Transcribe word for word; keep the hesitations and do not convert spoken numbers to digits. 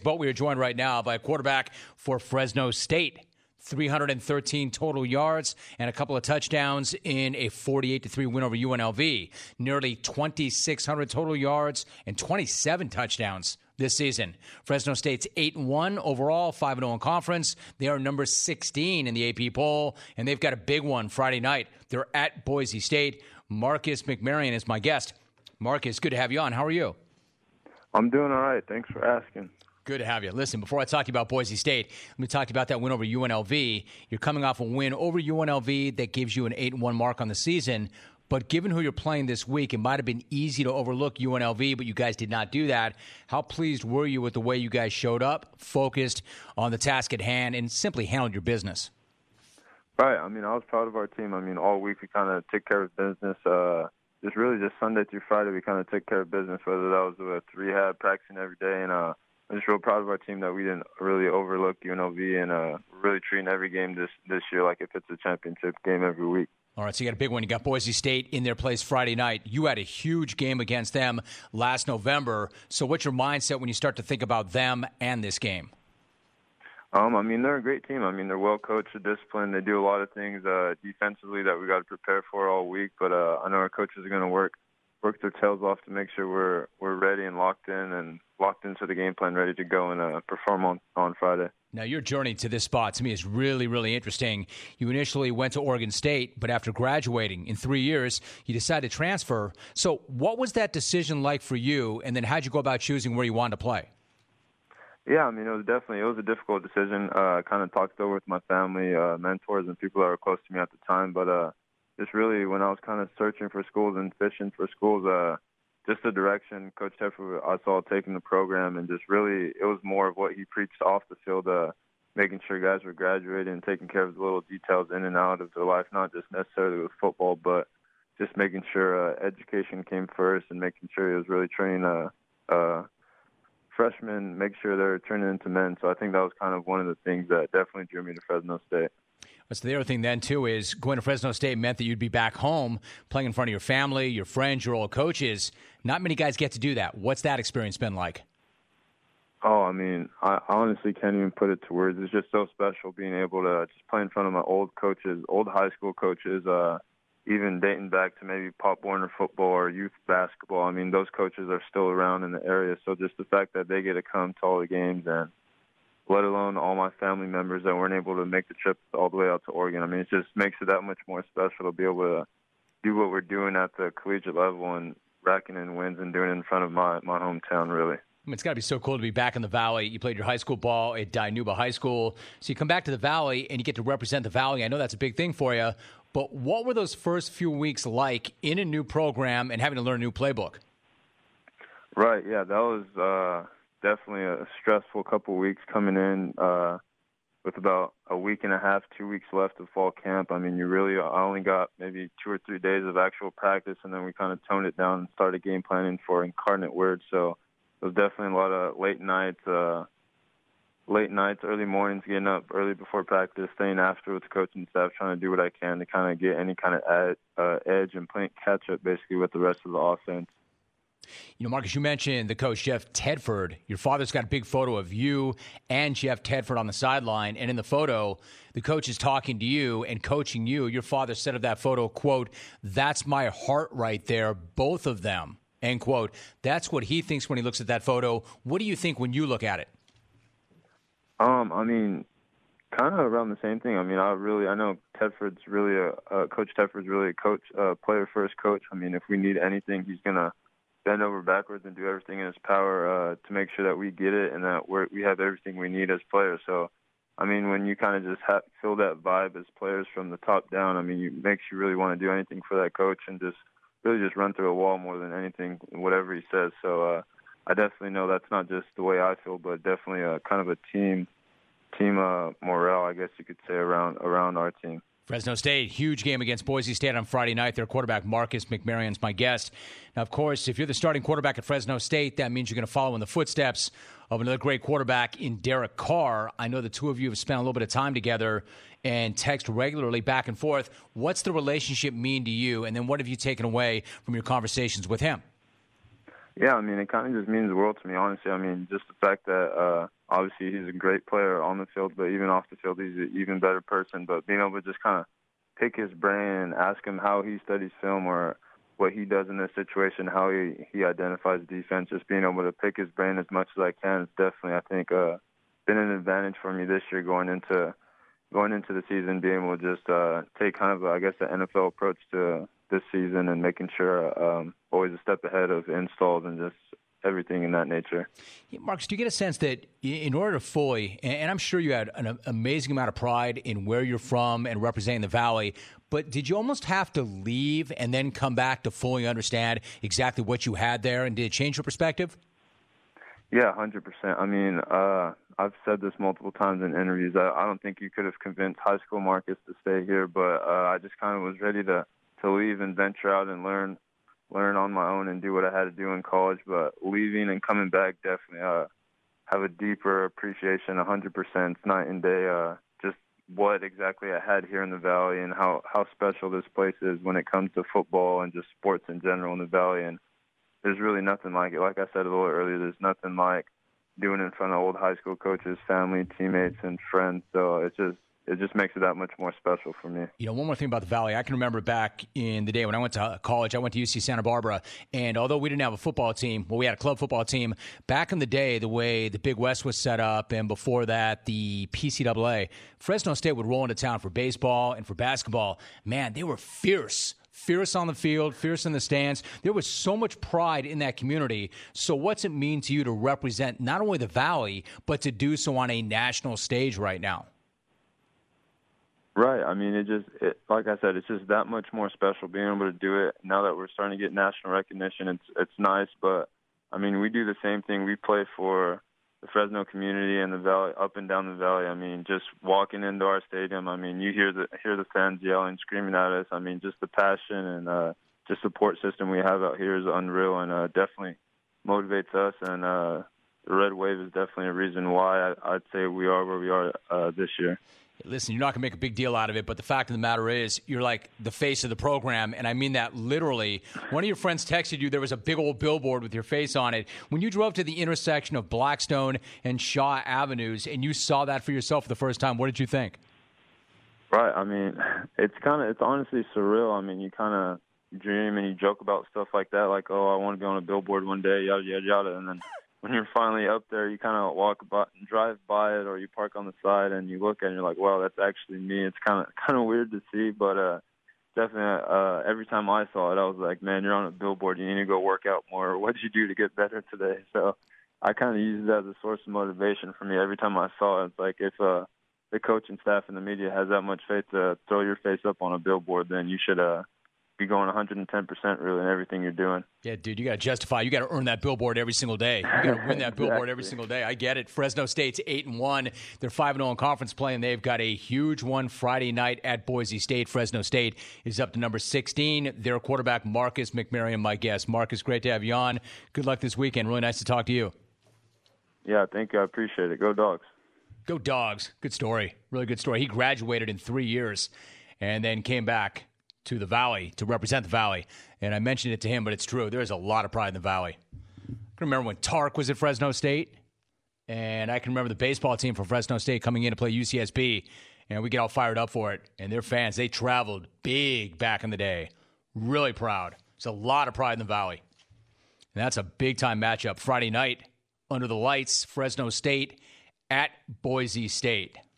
but we are joined right now by a quarterback for Fresno State. three hundred thirteen total yards and a couple of touchdowns in a forty-eight to three win over U N L V. Nearly twenty-six hundred total yards and twenty-seven touchdowns this season. Fresno State's eight and one overall, five and oh in conference. They are number sixteen in the A P poll, and they've got a big one Friday night. They're at Boise State. Marcus McMaryion is my guest. Marcus, good to have you on. How are you? I'm doing all right. Thanks for asking. Good to have you. Listen, before I talk to you about Boise State, let me talk to you about that win over U N L V. You're coming off a win over U N L V that gives you an eight and one mark on the season. But given who you're playing this week, it might have been easy to overlook U N L V, but you guys did not do that. How pleased were you with the way you guys showed up, focused on the task at hand, and simply handled your business? Right. I mean, I was proud of our team. I mean, all week we kind of took care of business. Uh, just really just Sunday through Friday we kind of took care of business, whether that was with rehab, practicing every day, and uh, I'm just real proud of our team that we didn't really overlook U N L V, and uh, really treating every game this, this year like if it's a championship game every week. All right, so you got a big one. You got Boise State in their place Friday night. You had a huge game against them last November. So what's your mindset when you start to think about them and this game? Um, I mean, they're a great team. I mean, they're well coached, they're disciplined. They do a lot of things uh, defensively that we got to prepare for all week. But uh, I know our coaches are going to work work their tails off to make sure we're we're ready and locked in and locked into the game plan, ready to go and uh, perform on, on Friday. Now, your journey to this spot, to me, is really, really interesting. You initially went to Oregon State, but after graduating in three years, you decided to transfer. So what was that decision like for you, and then how'd you go about choosing where you wanted to play? Yeah, I mean, it was definitely, it was a difficult decision. Uh, I kind of talked over with my family, uh, mentors, and people that were close to me at the time, but uh, just really when I was kind of searching for schools and fishing for schools, uh, just the direction Coach Tedford, I saw taking the program, and just really it was more of what he preached off the field, uh, making sure guys were graduating and taking care of the little details in and out of their life, not just necessarily with football, but just making sure uh, education came first and making sure he was really training uh, uh, freshmen, make sure they're turning into men. So I think that was kind of one of the things that definitely drew me to Fresno State. So the other thing then, too, is going to Fresno State meant that you'd be back home playing in front of your family, your friends, your old coaches. Not many guys get to do that. What's that experience been like? Oh, I mean, I honestly can't even put it to words. It's just so special being able to just play in front of my old coaches, old high school coaches, uh, even dating back to maybe Pop Warner football or youth basketball. I mean, those coaches are still around in the area. So just the fact that they get to come to all the games, and let alone all my family members that weren't able to make the trip all the way out to Oregon. I mean, it just makes it that much more special to be able to do what we're doing at the collegiate level and racking in wins and doing it in front of my, my hometown, really. I mean, it's got to be so cool to be back in the Valley. You played your high school ball at Dinuba High School. So you come back to the Valley and you get to represent the Valley. I know that's a big thing for you. But what were those first few weeks like in a new program and having to learn a new playbook? Right, yeah, that was uh, definitely a stressful couple of weeks coming in uh, with about a week and a half, two weeks left of fall camp. I mean, you really, I only got maybe two or three days of actual practice, and then we kind of toned it down and started game planning for Incarnate Word. So it was definitely a lot of late nights, uh, late nights, early mornings, getting up early before practice, staying after with the coaching staff, trying to do what I can to kind of get any kind of ad, uh, edge and playing catch up basically with the rest of the offense. You know, Marcus, you mentioned the coach, Jeff Tedford. Your father's got a big photo of you and Jeff Tedford on the sideline. And in the photo, the coach is talking to you and coaching you. Your father said of that photo, quote, "That's my heart right there, both of them," end quote. That's what he thinks when he looks at that photo. What do you think when you look at it? Um, I mean, kind of around the same thing. I mean, I really, I know Tedford's really a, uh, Coach Tedford's really a coach, uh, player-first coach. I mean, if we need anything, he's going to bend over backwards and do everything in his power uh, to make sure that we get it and that we're, we have everything we need as players. So, I mean, when you kind of just have, feel that vibe as players from the top down, I mean, it makes you really want to do anything for that coach and just really just run through a wall more than anything, whatever he says. So uh, I definitely know that's not just the way I feel, but definitely a kind of a team team uh, morale, I guess you could say, around around our team. Fresno State, huge game against Boise State on Friday night. Their quarterback, Marcus McMaryion, is my guest. Now, of course, if you're the starting quarterback at Fresno State, that means you're going to follow in the footsteps of another great quarterback in Derek Carr. I know the two of you have spent a little bit of time together and text regularly back and forth. What's the relationship mean to you, and then what have you taken away from your conversations with him? Yeah, I mean, it kind of just means the world to me, honestly. I mean, just the fact that uh, obviously he's a great player on the field, but even off the field, he's an even better person. But being able to just kind of pick his brain and ask him how he studies film or what he does in this situation, how he, he identifies defense, just being able to pick his brain as much as I can is definitely, I think, uh, been an advantage for me this year going into going into the season, being able to just uh, take kind of, I guess, the N F L approach to this season and making sure um, always a step ahead of installs and just everything in that nature. Yeah, Marcus, do you get a sense that in order to fully, and I'm sure you had an amazing amount of pride in where you're from and representing the Valley, but did you almost have to leave and then come back to fully understand exactly what you had there, and did it change your perspective? Yeah, one hundred percent. I mean, uh, I've said this multiple times in interviews. I, I don't think you could have convinced high school Marcus to stay here, but uh, I just kind of was ready to, to leave and venture out and learn learn on my own and do what I had to do in college. But leaving and coming back definitely uh, have a deeper appreciation, one hundred percent. It's night and day, uh, just what exactly I had here in the Valley and how, how special this place is when it comes to football and just sports in general in the Valley. And there's really nothing like it. Like I said a little earlier, there's nothing like doing it in front of old high school coaches, family, teammates, and friends. So it's just it just makes it that much more special for me. You know, one more thing about the Valley. I can remember back in the day when I went to college, I went to U C Santa Barbara, and although we didn't have a football team, well, we had a club football team. Back in the day, the way the Big West was set up, and before that, the P C double A, Fresno State would roll into town for baseball and for basketball. Man, they were fierce. Fierce on the field, fierce in the stands. There was so much pride in that community. So what's it mean to you to represent not only the Valley, but to do so on a national stage right now? Right. I mean, it just, it, like I said, it's just that much more special being able to do it. Now that we're starting to get national recognition, it's it's nice. But, I mean, we do the same thing. We play for the Fresno community and the Valley, up and down the Valley. I mean, just walking into our stadium, I mean, you hear the hear the fans yelling, screaming at us. I mean, just the passion and uh, just support system we have out here is unreal and uh, definitely motivates us. And uh, the Red Wave is definitely a reason why I, I'd say we are where we are uh, this year. Listen, you're not going to make a big deal out of it, but the fact of the matter is you're like the face of the program, and I mean that literally. One of your friends texted you there was a big old billboard with your face on it. When you drove to the intersection of Blackstone and Shaw Avenues and you saw that for yourself for the first time, what did you think? Right. I mean, it's kind of, it's honestly surreal. I mean, you kind of dream and you joke about stuff like that, like, oh, I want to be on a billboard one day, yada, yada, yada, and then when you're finally up there, you kind of walk by, drive by it, or you park on the side and you look at it and you're like, wow, that's actually me. It's kind of kind of weird to see, but uh, definitely uh, every time I saw it, I was like, man, you're on a billboard. You need to go work out more. What did you do to get better today? So I kind of used it as a source of motivation for me. Every time I saw it, it's like if uh, the coaching staff and the media has that much faith to throw your face up on a billboard, then you should uh, be going one hundred ten percent really in everything you're doing. Yeah, dude, you got to justify. You got to earn that billboard every single day. You got to win that billboard exactly. every single day. I get it. Fresno State's eight and one. They're five and oh in conference play, and they've got a huge one Friday night at Boise State. Fresno State is up to number sixteen. Their quarterback, Marcus McMaryion, my guest. Marcus, great to have you on. Good luck this weekend. Really nice to talk to you. Yeah, thank you. I appreciate it. Go Dogs. Go Dogs. Good story. Really good story. He graduated in three years and then came back to the Valley to represent the Valley. And I mentioned it to him, but it's true. There is a lot of pride in the Valley. I can remember when Tark was at Fresno State, and I can remember the baseball team from Fresno State coming in to play U C S B, and we get all fired up for it. And their fans, they traveled big back in the day. Really proud. There's a lot of pride in the Valley. And that's a big-time matchup Friday night under the lights, Fresno State at Boise State.